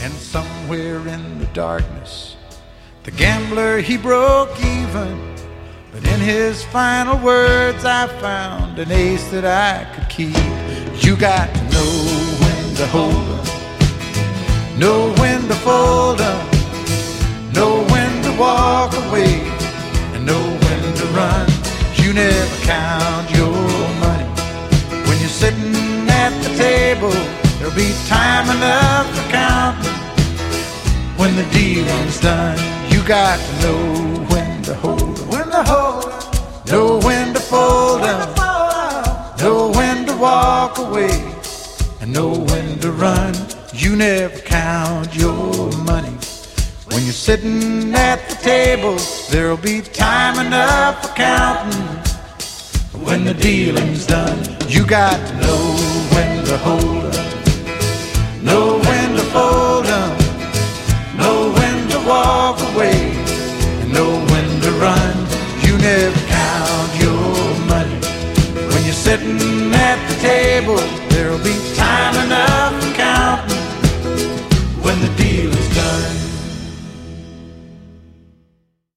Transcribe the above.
And somewhere in the darkness, the gambler, he broke even. But in his final words, I found an ace that I could keep. You got to know when to hold up, know when to fold up, know when to walk away, and know when to run. You never count your money when you're sitting at the table. There'll be time enough for counting when the dealing's done. You got to know when to hold up, when to hold up, know when to fold up, know when to walk away, and know when to run. You never count your money when you're sitting at the table. There'll be time enough for counting when the dealing's done. You got to know when to hold up, know when to fold up, know when to walk away, and know when to run. You never count your money when you're sitting at the table. There'll be time enough